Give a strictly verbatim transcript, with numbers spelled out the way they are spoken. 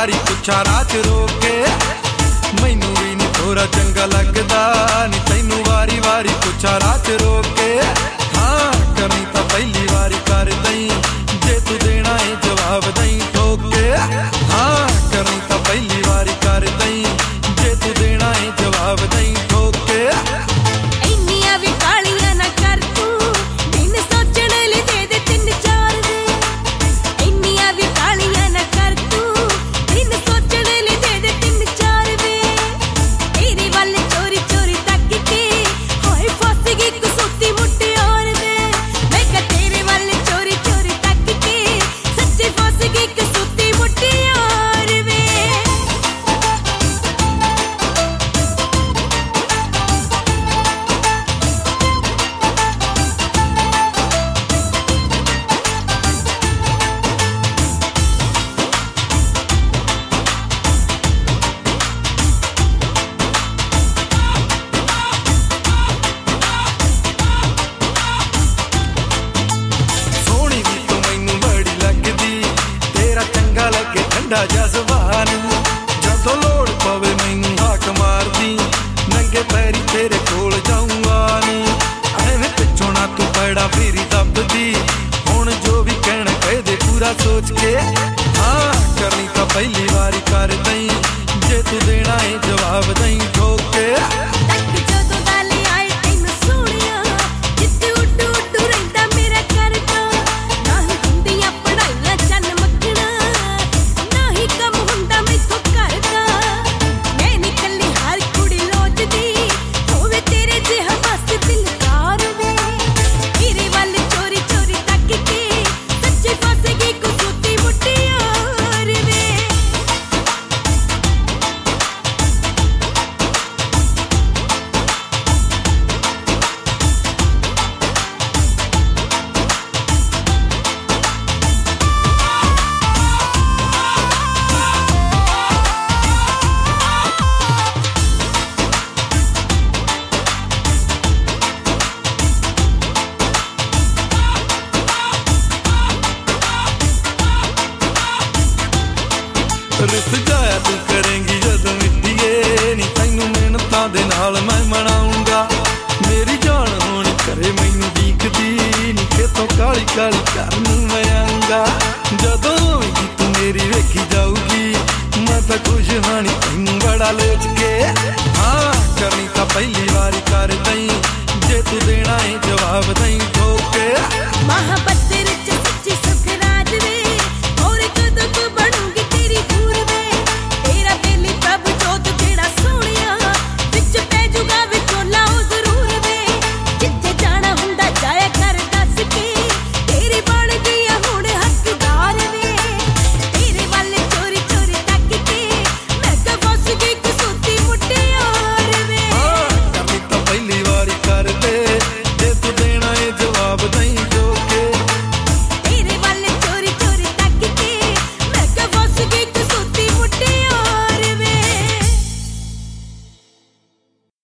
वारी पुछा राह च रोक के, मैनू भी नी थोड़ा चंगा लगदा नी तैनू वारी वारी पुछा राह च रोक के। हाँ करनी तां पहली वारी कर दई, जे तू देना है जवाब दई ठोक के। हाँ करनी तां पहली वारी कर दई, जे तू देना है जवाब दई ठोक के। ਇੰਨੀਆਂ ਵੀ ਕਾਲੀਆਂ ਨਾ ਕਰ ਤੂੰ, ਦਿਨ ਸੋਚਣ ਲਈ ਦੇ ਦੇ ਤਿੰਨ ਚਾਰ ਵੇ। ਇੰਨੀਆਂ ਵੀ ਕਾਲੀਆਂ ਨਾ ਕਰ ਤੂੰ, ਦਿਨ ਸੋਚਣ ਲਈ ਦੇ ਦੇ ਤਿੰਨ ਚਾਰ ਵੇ। ਤੇਰੇ ਵੱਲ ਚੋਰੀ ਚੋਰੀ ਤੱਕ ਕੇ ਹੋਏ ਫਸ ਗਈ ਕਸੂਤੀ ਮੁਟਿਆਰ ਵੇ। ਮੈਂ ਕਿਹਾ ਤੇਰੇ ਵੱਲ ਚੋਰੀ ਚੋਰੀ ਤੱਕ ਕੇ ਸੱਚੀ ਫਸ ਗਈ ਕਸੂਤੀ ਮੁਟਿਆਰ ਵੇ। ਸੋਹਣੀ ਵੀ ਤੂੰ ਮੈਨੂੰ ਬੜੀ ਲੱਗਦੀ, ਤੇਰਾ ਚੰਗਾ ਲੱਗੇ ਠੰਡਾ ਜਜ਼ਬਾਨ। ਜਦੋਂ ਲੋੜ ਪਵੇ ਮੈਨੂੰ ਹਾਕ ਮਾਰਦੀ, ਨੰਗੇ ਪੈਰੀ ਤੇਰੇ ਕੋਲ ਜਾਊਂਗਾ ਨੀ। ਐਵੇਂ ਪਿੱਛੋਂ ਨਾ ਤੂੰ ਪੈੜਾ ਫੇਰੀ ਦੱਬਦੀ, ਹੁਣ ਜੋ ਵੀ ਕਹਿਣਾ ਕਹਿ ਦੇ ਪੂਰਾ ਸੋਚ ਕੇ। ਹਾਂ ਕਰਨੀ ਤਾਂ ਪਹਿਲੀ ਵਾਰੀ ਕਰ ਦਈ, ਜੇ ਤੂੰ ਦੇਣਾ ਹੈ ਜਵਾਬ ਦਈ ਠੋਕ ਕੇ। ਤੱਕ ਜਦੋਂ ਗੱਲ ਆਏ ਤੈਨੂੰ ਸੋਹਣਿਆ, ਜਿੱਥੇ ਉੱਡ ਉੱਡ ਰਹਿੰਦਾ ਮੇਰਾ ਕਰਦਾ। ਨਾ ਹੀ ਹੁੰਦੀਆਂ ਪੜ੍ਹਾਈਆਂ ਚੰਨ ਮੱਖਣਾ, ਨਾ ਹੀ ਕੰਮ ਹੁੰਦਾ ਮੈਥੋਂ ਘਰ ਦਾ। ਮੈਂ ਨੀ ਕੱਲੀ ਹਰ ਕੁੜੀ ਲੋਚਦੀ, ਹੋਵੇ ਤੇਰੇ ਜਿਹਾ ਬਸ ਦਿਲਦਾਰ ਵੇ। ਤੇਰੇ ਵੱਲ ਚੋਰੀ ਚੋਰੀ ਤੱਕ ਕੇ ਸੱਚੀ ਫਸ ਗਈ ਕਸੂਤੀ ਮੁਟਿਆਰ ਵੇ। रुस जाया तू करेंगी जदों मिट्टीए नी, तैनू मिहनतां दे नाल मैं मनाऊंगा। मेरी जान होनी करे मैनू दीखदी नी, खेतों काली काली घर नूं मैं आऊंगा। जदों होवेगी तू मेरी वेखी जाऊगी, मैं तां खुश हां नी तैनू बड़ा लोच के।